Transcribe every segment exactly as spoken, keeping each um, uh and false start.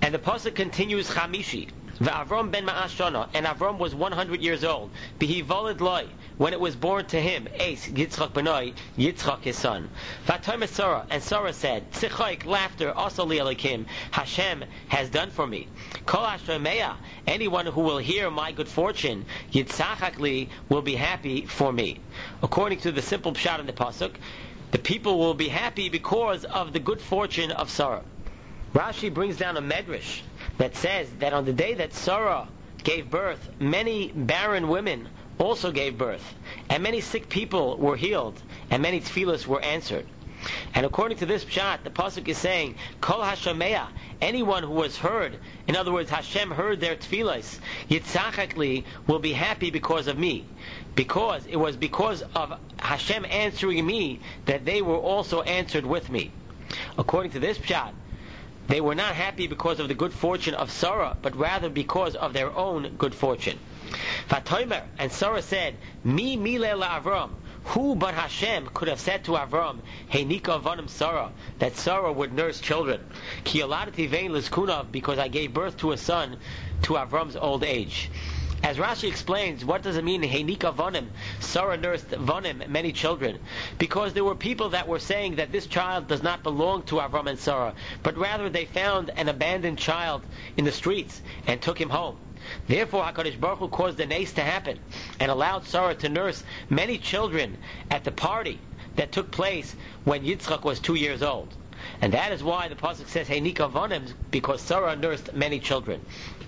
And the pasuk continues, Chamishi. Avram ben Ma'ashana, and Avram was one hundred years old. Bihi volid loy, when it was born to him, Eis Yitzchak benoi, Yitzchak his son. Vatomer Sarah, and Sarah said, Tzichoik, laughter, also li Elikim, Hashem has done for me. Kol Hashemeya, anyone who will hear my good fortune, Yitzchak li, will be happy for me. According to the simple pshat in the pasuk, the people will be happy because of the good fortune of Sarah. Rashi brings down a medrash that says that on the day that Sarah gave birth, many barren women also gave birth, and many sick people were healed, and many tefillos were answered. And according to this pshat, the pasuk is saying, Kol Hashemeya, anyone who was heard, in other words, Hashem heard their tefillos, Yitzchakli will be happy because of me. Because it was because of Hashem answering me that they were also answered with me. According to this pshat, they were not happy because of the good fortune of Sarah, but rather because of their own good fortune. Vatomer, and Sarah said, Mi mile la'Avram, who but Hashem could have said to Avram, Heinika vanim Sarah, that Sarah would nurse children. Ki yoladati vein lizkunav, because I gave birth to a son to Avram's old age. As Rashi explains, what does it mean, Heinika vanim? Sarah nursed vanim, many children. Because there were people that were saying that this child does not belong to Avram and Sarah, but rather they found an abandoned child in the streets and took him home. Therefore, HaKadosh Baruch Hu caused the nace to happen and allowed Sarah to nurse many children at the party that took place when Yitzchak was two years old. And that is why the pasuk says Heinika vanim, because Sarah nursed many children.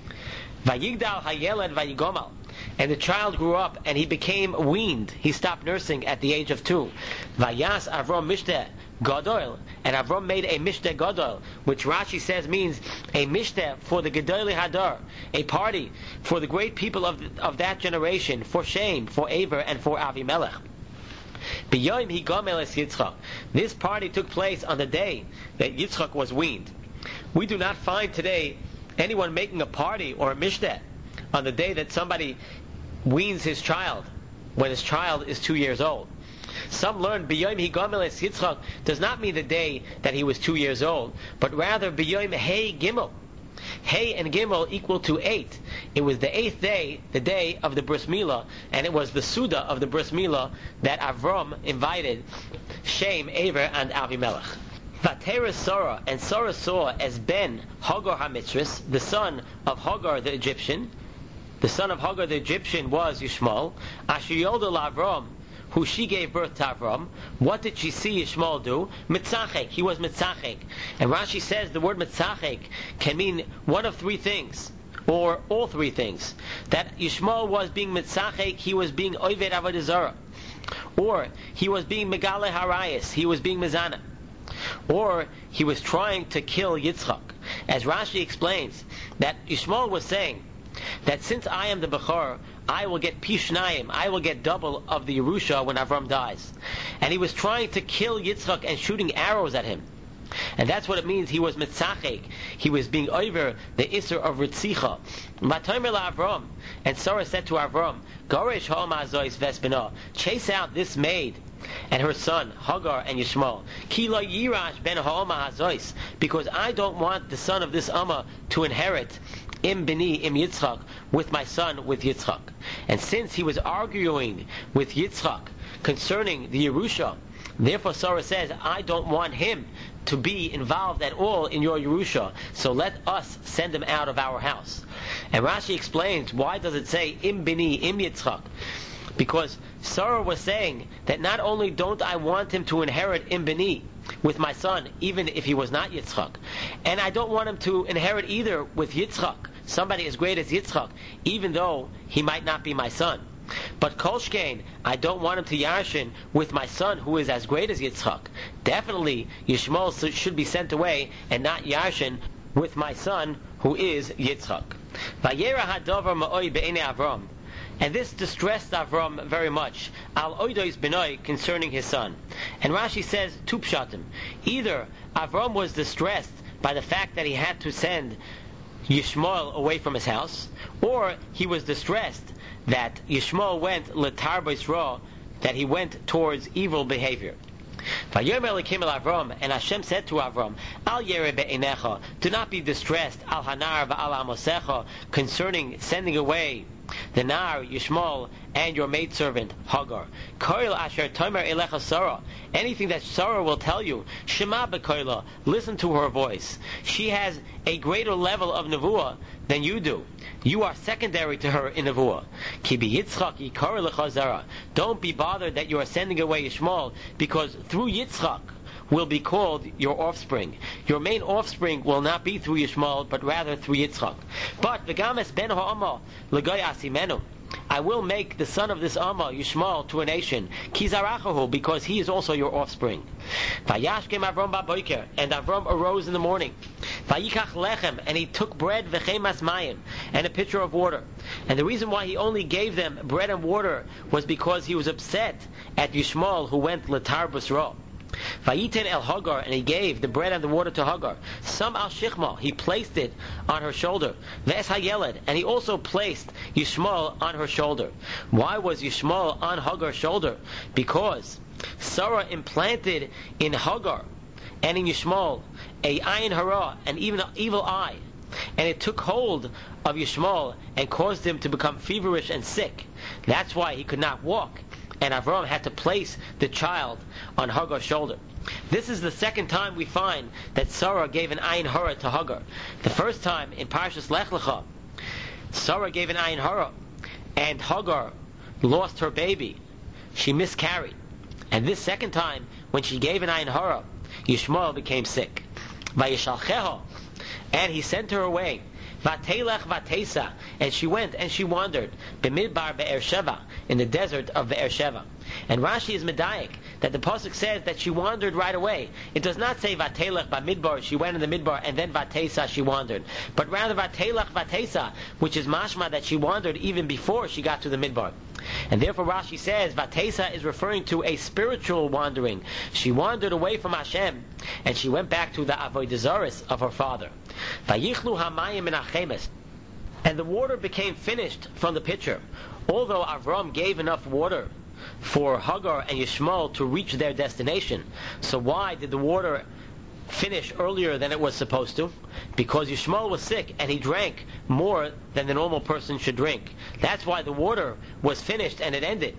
Vayigdal hayeled vayigomal, and the child grew up and he became weaned. He stopped nursing at the age of two. Vayas Avram mishteh gadol, and Avram made a mishteh gadol, which Rashi says means a mishteh for the gedolei hadar, a party for the great people of of that generation, for Shem, for Aver, and for Avimelech. B'yom higamel es Yitzchak. This party took place on the day that Yitzchak was weaned. We do not find today anyone making a party or a mishteh on the day that somebody weans his child, when his child is two years old. Some learn B'yom higamel es Yitzchak does not mean the day that he was two years old, but rather B'yom Hey Gimel. Hey and Gimel equal to eight. It was the eighth day, the day of the Bris Milah, and it was the Suda of the Bris Milah that Avram invited Shem, Aver, and Avimelech. Vatera Sarah, and Sarah saw as Ben Hagar HaMitzris, the son of Hagar the Egyptian. The son of Hagar the Egyptian was Yishmael. Asher Yolda Avram, who she gave birth to Avram. What did she see Yishmael do? Mitzachek. He was Mitzachek. And Rashi says the word Mitzachek can mean one of three things, or all three things. That Yishmael was being Mitzachek, he was being Oved Avodah Zarah. Or he was being Megale Harayis, he was being Mizana. Or he was trying to kill Yitzchak. As Rashi explains, that Yishmael was saying that since I am the Bechor, I will get Pishnayim, I will get double of the Yerusha when Avram dies. And he was trying to kill Yitzchak and shooting arrows at him. And that's what it means, he was Mitzachek. He was being over the Isser of Ritzicha. Matomer Avram, and Sarah said to Avram, Goresh ha'mazois vespina, chase out this maid and her son, Hagar and Yishmael. Ki lo yirash ben ha'oma hazois, because I don't want the son of this Amma to inherit im bini im Yitzchak, with my son, with Yitzchak. And since he was arguing with Yitzchak concerning the Yerusha, therefore Sarah says, I don't want him to be involved at all in your Yerusha, so let us send him out of our house. And Rashi explains, why does it say im bini im Yitzchak? Because Sarah was saying that not only don't I want him to inherit im bini with my son, even if he was not Yitzchak, and I don't want him to inherit either with Yitzchak, somebody as great as Yitzchak, even though he might not be my son. But Kolshkein, I don't want him to Yarshin with my son who is as great as Yitzchak. Definitely Yishmael should be sent away and not Yarshin with my son who is Yitzchak. Vayera hadavar ma'oi be'enei Avram. And this distressed Avram very much, al oidois benoi, concerning his son. And Rashi says two pshatim. Either Avram was distressed by the fact that he had to send Yishmael away from his house, or he was distressed that Yishmael went letar b'Yisrael, that he went towards evil behavior. Vayomer Elokim el Avram, and Hashem said to Avram, Al yere be'einecha, do not be distressed, al hanar va'al amosecha, concerning sending away the Nar, Yishmael, and your maidservant, Hagar. Koil asher tomer elecha Sarah. Anything that Sarah will tell you, Shema bekoila, listen to her voice. She has a greater level of nevuah than you do. You are secondary to her in nevuah. Ki bi Yitzchak yikar lecha zara. Don't be bothered that you are sending away Yishmael, because through Yitzchak will be called your offspring. Your main offspring will not be through Yishmael, but rather through Yitzchak. But v'games ben ha'ama l'goy asimenu. I will make the son of this Amma, Yishmael, to a nation, Kizarachahu, because he is also your offspring. Vayashkem Avram ba'boiker, and Avram arose in the morning. Vayikach lechem, and he took bread v'chemas mayim, and a pitcher of water. And the reason why he only gave them bread and water was because he was upset at Yishmael, who went l'tar busra. Vayiten el Hagar, and he gave the bread and the water to Hagar. Some al Shichma, he placed it on her shoulder. Ve'es hayeled, and he also placed Yishmael on her shoulder. Why was Yishmael on Hagar's shoulder? Because Sarah implanted in Hagar and in Yishmael a ayin hara, an even evil eye, and it took hold of Yishmael and caused him to become feverish and sick. That's why he could not walk, and Avram had to place the child on Hagar's shoulder. This is the second time we find that Sarah gave an ayin hara to Hagar. The first time in Parshas Lech Lecha, Sarah gave an ayin hara, and Hagar lost her baby. She miscarried. And this second time, when she gave an ayin hara, Yishmael became sick. Vayishalcheho, and he sent her away. Vatelech vatesa, and she went and she wandered. B'midbar Be'er Sheva, in the desert of Be'er Sheva. And Rashi is medayik that the pasuk says that she wandered right away. It does not say vatelech b'midbar, she went in the midbar, and then vatesa, she wandered. But rather vatelech vatesa, which is mashma that she wandered even before she got to the midbar. And therefore Rashi says vatesa is referring to a spiritual wandering. She wandered away from Hashem, and she went back to the avodah zaros of her father. Vayichlu hamayim min hachemes, and the water became finished from the pitcher. Although Avram gave enough water for Hagar and Yishmael to reach their destination, so why did the water finish earlier than it was supposed to? Because Yishmael was sick and he drank more than the normal person should drink. That's why the water was finished and it ended.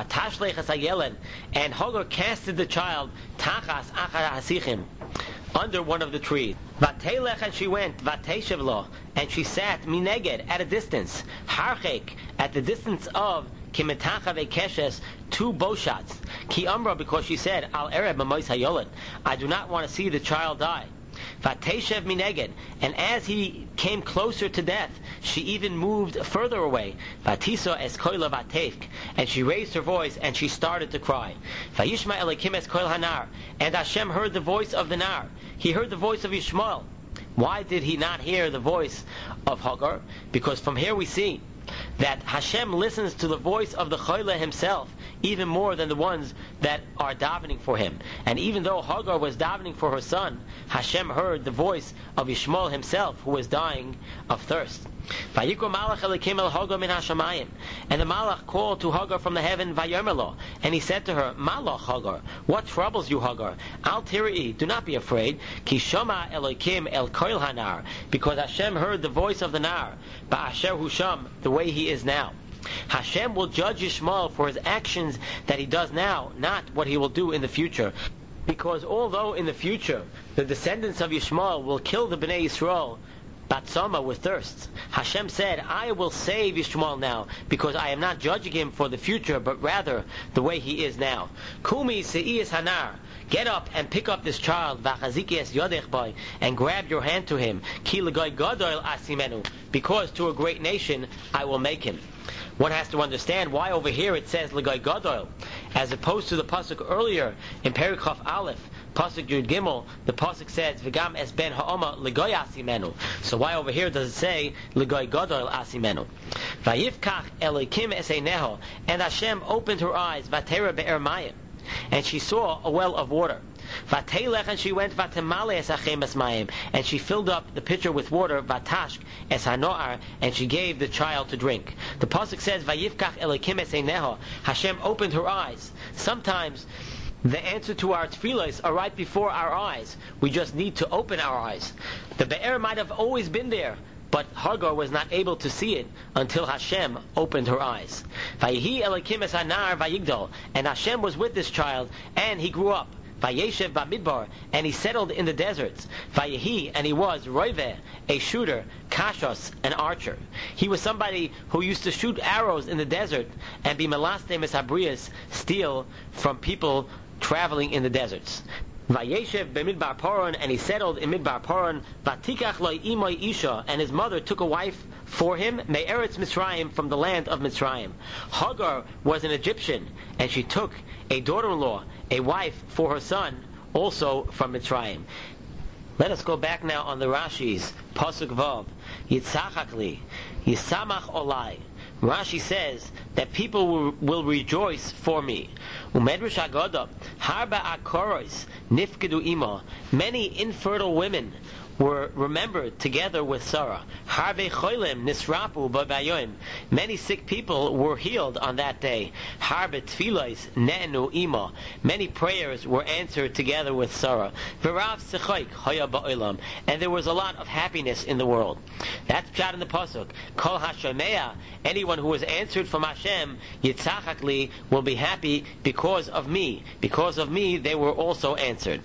And Hagar casted the child tachas achar hasichim, under one of the trees. Vatelech, and she went, vateshev lo, and she sat mineged, at a distance, harchek, at the distance of kimetacha vekeshes, two bow shots. Ki amra, because she said, al ereb mamois hayolad, I do not want to see the child die. Vateshev mineged, and as he came closer to death, she even moved further away. Vatiso es koila vatefk, and she raised her voice and she started to cry. Vayishma Elokim es koil hanar, and Hashem heard the voice of the nar. He heard the voice of Yishmael. Why did he not hear the voice of Hagar? Because from here we see that Hashem listens to the voice of the Choyle himself even more than the ones that are davening for him. And even though Hagar was davening for her son, Hashem heard the voice of Yishmael himself, who was dying of thirst. Vayikra malach Elokim el Hagar min hashamayim, and the malach called to Hagar from the heaven, Vayomer lo, and he said to her, Malach Hagar, what troubles you, Hagar? Al tirai, do not be afraid. Ki shama Elokim el koil hanar, because Hashem heard the voice of the nar, ba'asher hu sham, the way he is now. Hashem will judge Yishmael for his actions that he does now, not what he will do in the future. Because although in the future the descendants of Yishmael will kill the Bnei Yisrael Batsama with thirst, Hashem said, I will save Yishmael now, because I am not judging him for the future, but rather the way he is now. Kumi se'iyas hanar, get up and pick up this child, v'achaziki es yodech bai, and grab your hand to him, ki l'goy gadol asimenu, because to a great nation I will make him. One has to understand why over here it says l'goy gadol, as opposed to the pasuk earlier in Perikov Aleph, pasuk Yud Gimel, the pasuk says v'gam es ben ha'oma l'goy asimenu. So why over here does it say l'goy gadol asimenu? Vayifkach Elokim es eineho, and Hashem opened her eyes, vatera be'er mayim, and she saw a well of water. Vatelech, and she went, vatemale es hachemes mayim, and she filled up the pitcher with water, vatashk es hanoar, and she gave the child to drink. The pasuk says, vayifkach Elokim es eineho, Hashem opened her eyes. Sometimes The answer to our tefillos are right before our eyes. We just need to open our eyes. The Be'er might have always been there, but Hagar was not able to see it until Hashem opened her eyes. Vayihi Elokim es hanar vayigdol, and Hashem was with this child, and he grew up. Vayeshev bamidbar, and he settled in the deserts. Vayehi, and he was Roiveh, a shooter, Kashos, an archer. He was somebody who used to shoot arrows in the desert and be melaste mesabrias, steal from people traveling in the deserts. Vayeshev b'midbar Poron, and he settled in Midbar Poron. Vatikach lo imoy isha, and his mother took a wife for him, me'eretz Mitzrayim, from the land of Mitzrayim. Hagar was an Egyptian, and she took a daughter-in-law, a wife for her son, also from Mitzrayim. Let us go back now on the Rashi's Pasuk Vav. Yitzachakli, Yisamach Olai. Rashi says that people will, will rejoice for me. Umedrush Agoda, Harba Akoros, Nifkedu Ima. Many infertile women were remembered together with Sarah. Harbe Cholim Nisrapu Babayoim. Many sick people were healed on that day. Harbe Tfilos Ne'enu Ima. Many prayers were answered together with Sarah. V'rav Sechoik Hoya Ba'olam. And there was a lot of happiness in the world. That's pshat in the pasuk. Kol Hashemeya. Anyone who was answered from Hashem, Yitzachakli, will be happy because of me. Because of me, they were also answered.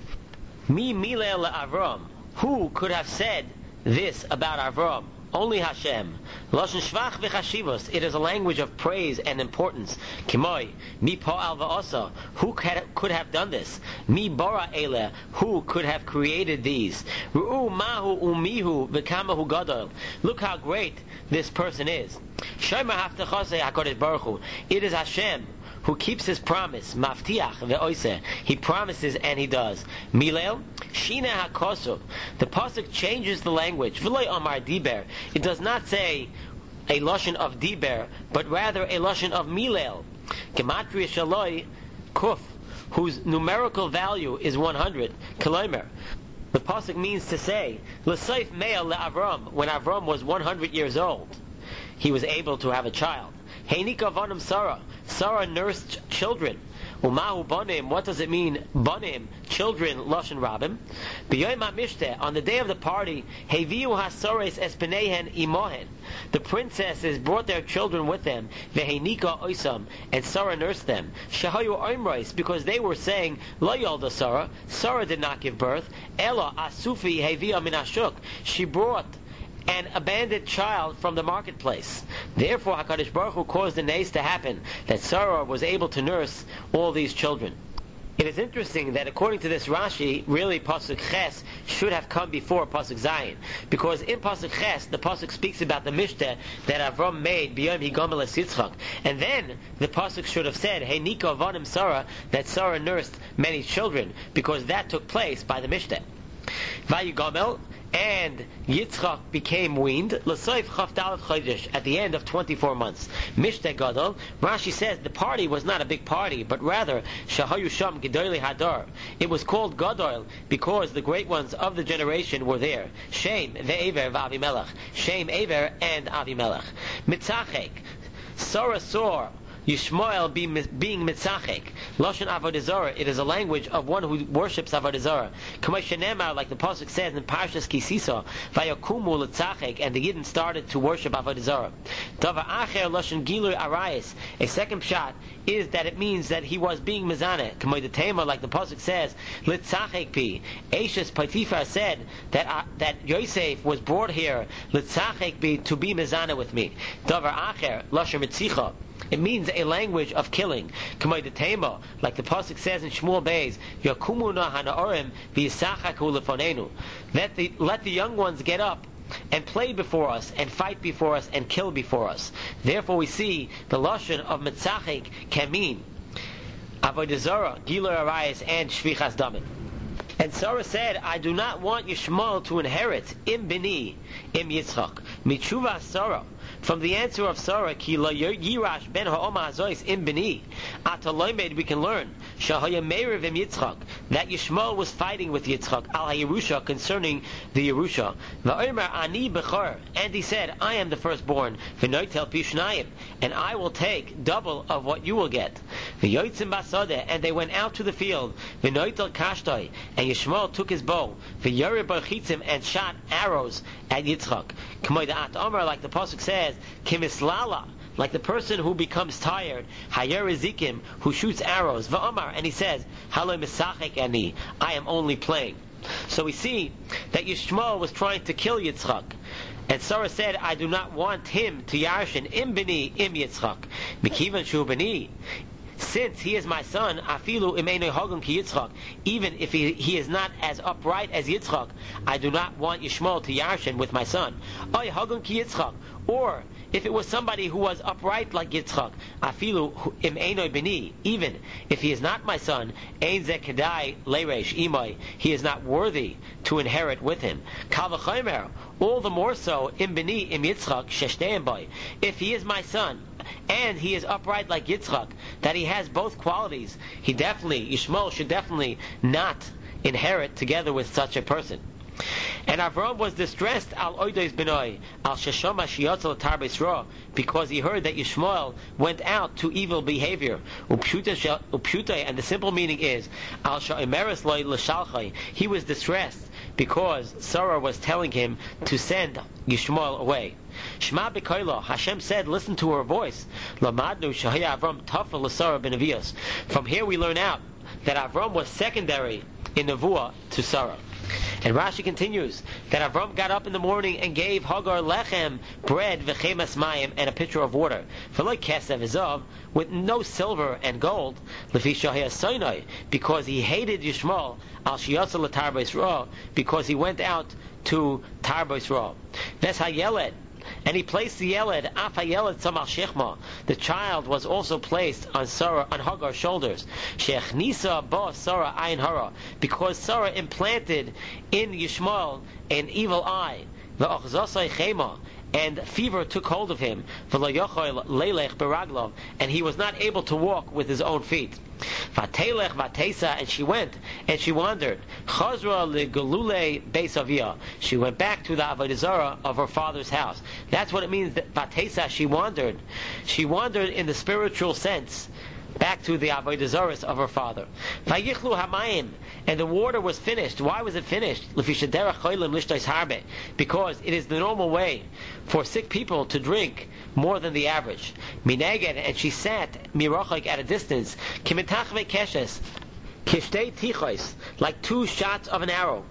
Mi Milel Avram. Who could have said this about Avram? Only Hashem. Lashon shvach v'chashivos. It is a language of praise and importance. Kimoi, mi po'al va'osa. Who could have done this? Mi bara ele. Who could have created these? Ru'u mahu umihu v'kamahu gadol. Look how great this person is. Shema haftachase HaKadosh Baruch Hu. It is Hashem who keeps his promise. Maftiach ve'oiseh. He promises and he does. Milel Shina HaKosov. The pasuk changes the language. V'loi Amar Diber. It does not say a lashon of Diber, but rather a lashon of Milel. Gematria Shaloi Kuf, whose numerical value is one hundred. Kilomer. The pasuk means to say L'Seif Me'el LeAvram. When Avram was one hundred years old, he was able to have a child. Heinika Vanim Sarah. Sarah nursed children. Umahu Banim. What does it mean? Banim, children, Lashon Rabim. B'yoyim HaMishteh, on the day of the party, Heviu HaSores Espenehen Imohen. The princesses brought their children with them. Veheinika Oisam, and Sarah nursed them. Shahayu Oimrais, because they were saying, Lo Yolda Sarah. Sarah did not give birth. Ella Asufi Hevia Minashuk. She brought an abandoned child from the marketplace. Therefore, HaKadosh Baruch Hu caused the nays to happen, that Sarah was able to nurse all these children. It is interesting that according to this Rashi, really Pasuk Ches should have come before Pasuk Zayin, because in Pasuk Ches, the Pasuk speaks about the Mishteh that Avram made b'yom higomel es Yitzchak, and then the Pasuk should have said, Hey Nika Vanim Sarah, that Sarah nursed many children, because that took place by the Mishteh. Vayigomel, and Yitzchak became weaned l'soif chafdalet chodesh, at the end of twenty-four months. Mishteh gadol. Rashi says the party was not a big party, but rather shahayu sham gedolei hadar. It was called gadol because the great ones of the generation were there. Shem ve'ever v'Avimelech. Shem, Ever, and Avimelech. Mitzachek. Sarah saw Yishmael being mitzachek. Lashon avodah zarah. It is a language of one who worships avodah zarah. K'may shenemar, like the pasuk says in Parshas Kisisa, vayakumu l'tzachek, and the Yidden started to worship avodah zarah. Davar acher lashon gilui arayis. A second pshat is that it means that he was being mizaneh. K'may the tema, like the pasuk says, l'tzachek pi. Ashes Potiphar said that uh, that Yosef was brought here l'tzachek pi, to be mizaneh with me. Davar acher lashon mitzicha. It means a language of killing. Like the pasuk says in Shmuel Beis, Yakumuna hanaorim v'yisachaku lefonenu. Let the let the young ones get up and play before us, and fight before us, and kill before us. Therefore, we see the lashon of mitzachik can mean avodah zarah, gilui arayis, and shvichas damim. And Sarah said, I do not want Yishmael to inherit im bini, im Yitzchak. Mitzuvah Sarah. From the answer of Sarah, ki lo yirash ben ha'oma hazois im bini. Ataloimed, we can learn, shahaya meiriv im Yitzchak, that Yishmael was fighting with Yitzchak, al ha-Yerusha, concerning the Yerusha. Va'omer ani bechor, and he said, I am the firstborn, v'noitel pishnayim, and I will take double of what you will get. V'yotzim basodeh, and they went out to the field. V'noitel kashtoi, and Yishmael took his bow. V'yoreh barchitzim, and shot arrows at Yitzchak. K'moy da'at Omer, like the pasuk says, kimislala, like the person who becomes tired, Hayer Ezikim, who shoots arrows, Va'omar, and he says, Halo misachek ani, I am only playing. So we see that Yishmael was trying to kill Yitzchak. And Sarah said, I do not want him to yarshin im bini im Yitzchak. Mikivan shu bini. Since he is my son, afilu imeinu hagum ki Yitzchak, even if he, he is not as upright as Yitzchak, I do not want Yishmael to yarshin with my son. Oy hagum ki Yitzchak. Or, if it was somebody who was upright like Yitzchak, afilu imeinu bini, even if he is not my son, ein ze kedai leiresh imai, he is not worthy to inherit with him. Kal v'chomer, all the more so, im bini im Yitzchak sheshteim boy, if he is my son, and he is upright like Yitzchak, that he has both qualities, he definitely, Yishmael should definitely not inherit together with such a person. And Avram was distressed al oidos benoi al sheshama shiyotzel tar b'Yisrael, because he heard that Yishmael went out to evil behavior. Upshuta, and the simple meaning is al sha'imeres loy l'shalchai. He was distressed because Sarah was telling him to send Yishmael away. Shema b'koilo, Hashem said, listen to her voice. Lamadnu shahaya Avram tafel l'Sarah b'nevios. From here we learn out that Avram was secondary in Nevuah to Sarah. And Rashi continues that Avram got up in the morning and gave Hagar lechem, bread, v'chemas mayim, and a pitcher of water. V'lo kesev izov, with no silver and gold, lefi shahaya soinoi, because he hated Yishmael, al shiyotzel l'tar b'Yisrael, because he went out to Tar b'Yisrael. Ves hayeled, and he placed the Yeled, Af HaYeled Tzam Al Shechma. The child was also placed on Sarah, on Hagar's shoulders. Shechnisa Ba Sarah Ayin Hara, because Sarah implanted in Yishmael an evil eye. V'achzasai Chema, and fever took hold of him. V'lo yochol leilech beraglov, and he was not able to walk with his own feet. Vatelech vatesa, and she went and she wandered. Chazra legalule beis avia, she went back to the avodah zarah of her father's house. That's what it means that vatesa, she wandered. She wandered in the spiritual sense, back to the avodah zarah of her father. Vayichlu hamayim, and the water was finished. Why was it finished? Because it is the normal way for sick people to drink more than the average. Mineged, and she sat mirachik at a distance. Kimitachve keshes, kishtei tichos, like two shots of an arrow.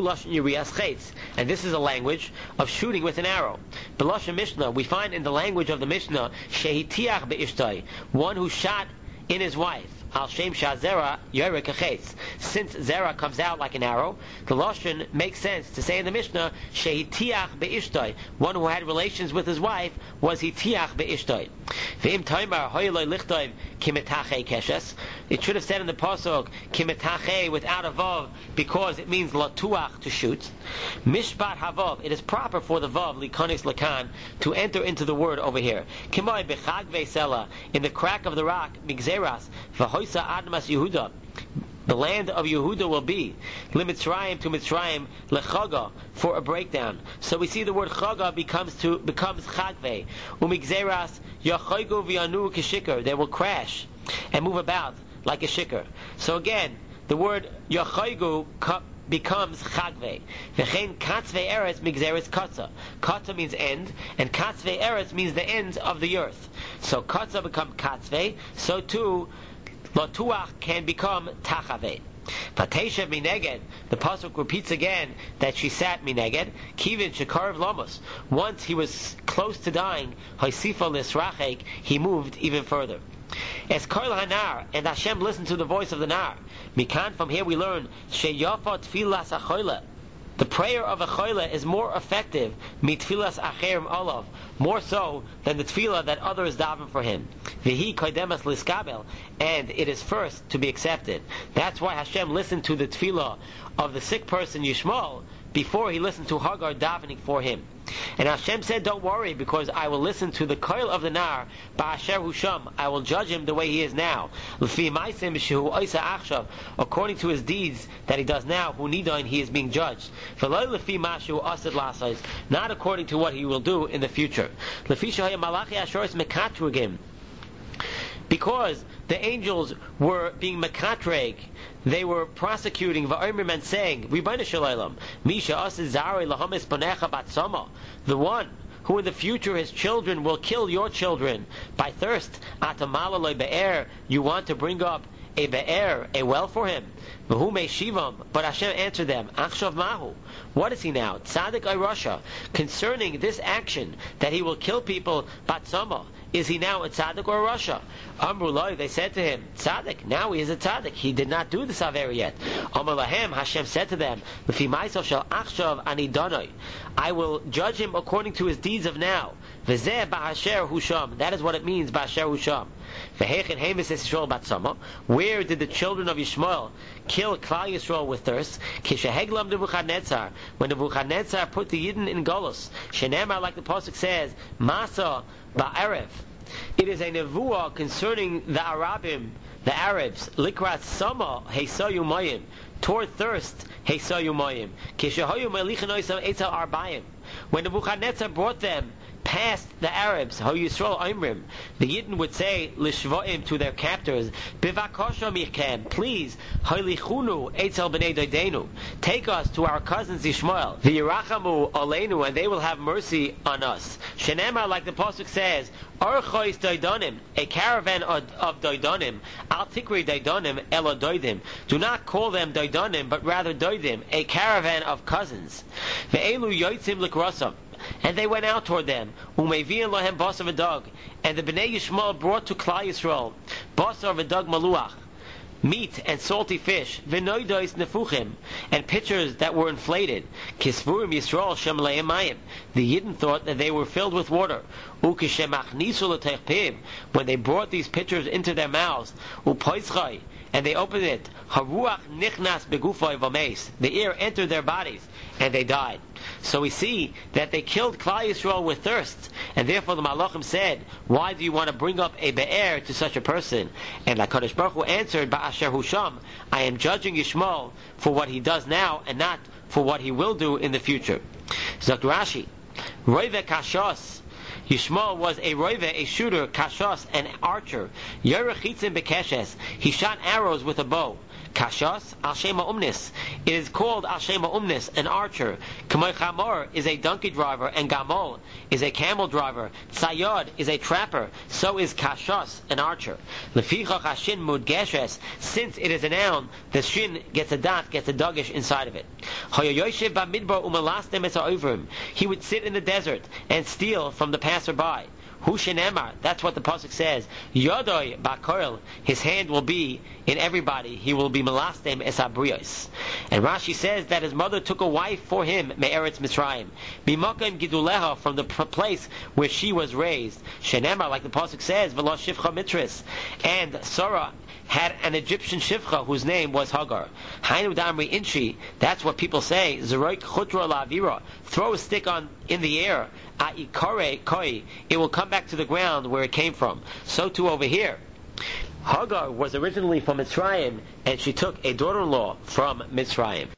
And this is a language of shooting with an arrow. B'lashon Mishnah, we find in the language of the Mishnah, shehitiach be'ishtai, one who shot in his wife. Al Shem Shazera Yorek Achetz. Since Zera comes out like an arrow, the Lashon makes sense to say in the Mishnah, Shehitiach be'ishtoi, one who had relations with his wife was hitiach be'ishtoi. Ve'im Taimar Hoyloi Lichtoi Kimetache Keshes. It should have said in the pasuk Kimetache without a vav, because it means latuach, to shoot. Mishpat havav, it is proper for the vav likonis lakan to enter into the word over here. Kimoi bechag ve'sela, in the crack of the rock migzeras v'hoisa admas Yehuda, the land of Yehuda will be limitzrayim to Mitzrayim lechaga, for a breakdown. So we see the word chaga becomes to becomes chagve umigzeras yachaygu v'yanu kishikar, they will crash and move about like a shikar. So again, the word yachaygu becomes chagve. V'chein katzve eretz migzeres katza. Katza means end, and katzve eretz means the ends of the earth. So katza become katzve, so too latuach can become tachave. Vateshev mineged, the pasuk repeats again that she sat mineged. Kivin shekarv lamos, once he was close to dying, haisifa lisrachek, he moved even further. As Karl Hanar, and Hashem listened to the voice of the Nar. Mikan, from here we learn sheyafa tfilas achoyle. The prayer of a choyle is more effective mitfilas acherim olav, more so than the tefillah that others daven for him. Vihi kodemas liskabel, and it is first to be accepted. That's why Hashem listened to the tefillah of the sick person Yishmael before he listened to Hagar davening for him. And Hashem said, don't worry, because I will listen to the koil of the Nar, Ba'asher Husham, I will judge him the way he is now. According to his deeds that he does now, Hu Nidain, he is being judged. Not according to what he will do in the future. Because the angels were being mekatreg, they were prosecuting va'omrim and saying, Ribono shel Olam, Misha asa zarei lahamis banecha batzama, the one who in the future his children will kill your children by thirst. Atamalaloy be'er, you want to bring up a be'er, a well for him. V'hu me'shivam, but Hashem answered them, Achshav mahu, what is he now? Tzaddik ay rasha, concerning this action that he will kill people batzama, is he now a tzaddik or a rasha? Amru loy, they said to him, tzaddik, now he is a tzaddik, he did not do this aver yet. Amar lahem, Hashem said to them, L'fi ma'asav shel achshav ani donoi, I will judge him according to his deeds of now. V'zeh ba'asher husham, that is what it means, ba'asher husham. V'hechin hemes es Yisrael batzama, where did the children of Yishmael kill Klal Yisrael with thirst? Kisheheglam Nebuchadnezzar, when Nebuchadnezzar put the Yidden in Golus. Shenemar, like the pasuk says, Masa ba'erev. It is a nevuah concerning the Arabim, the Arabs. Likrat sama heisayu mayim, toward thirst heisayu mayim. Kishahayu melichin oisam etzal arbayim. When Nebuchadnezzar brought them past the Arabs, Ho Yisrael Oimrim, the Yidden would say Lishvoim to their captors, Bivakosha Mirkem, please, Hoilichunu Eitzel B'nei Doidenu, take us to our cousins Yishmael, V'yirachamu Oleinu, and they will have mercy on us. Shenemar, like the pasuk says, Orchois Doidonim, a caravan of, of Doidonim, Al Tikri Doidonim Elo Doidim, do not call them Doidonim, but rather Doidim, a caravan of cousins. Ve'elu Yoitzim Likrosam, and they went out toward them. Umevian lohem basar v'dog, and the Bnei Yishmael brought to Klal Yisrael basar v'dog maluach, meat and salty fish, v'noidos nefuchim, and pitchers that were inflated. Kisvurim Yisrael shem leim mayim. The Yidden thought that they were filled with water. Ukishem achnisu l'teichpim, when they brought these pitchers into their mouths, upoischai, and they opened it, haruach nichnas begufay v'meis, the air entered their bodies, and they died. So we see that they killed Klal Yisrael with thirst, and therefore the Malachim said, why do you want to bring up a be'er to such a person? And HaKadosh Baruch Hu answered, Ba'asher Husham, I am judging Yishmael for what he does now, and not for what he will do in the future. Zok Rashi, Roive Kashos, Yishmael was a roive, a shooter, kashos, an archer. Yerechitzim bekeshes, he shot arrows with a bow. Kashos, al shema umnis. It is called al shema umnis, an archer. Kamay chamor is a donkey driver, and gamol is a camel driver. Tzayod is a trapper. So is kashos, an archer. Lefichach hashin mudgeshes. Since it is a noun, the shin gets a dot, gets a dogish inside of it. Hayoyoshev bamidbar umalastem es ha'ovrim. He would sit in the desert and steal from the passerby. Hu shenemar, that's what the pasuk says. Yodoi bakorel, his hand will be in everybody. He will be melastem es habriyos. And Rashi says that his mother took a wife for him, me'eretz Mitzrayim, b'makom giduleha, from the place where she was raised. Shenemar, like the pasuk says, v'lo shivcha mitris, and Sarah had an Egyptian shivcha whose name was Hagar. Hainu damri inchi, that's what people say. Zeroik chutra la'avira, throw a stick on in the air. A'ikare koi, it will come back to the ground where it came from. So too over here. Hagar was originally from Mitzrayim, and she took a daughter-in-law from Mitzrayim.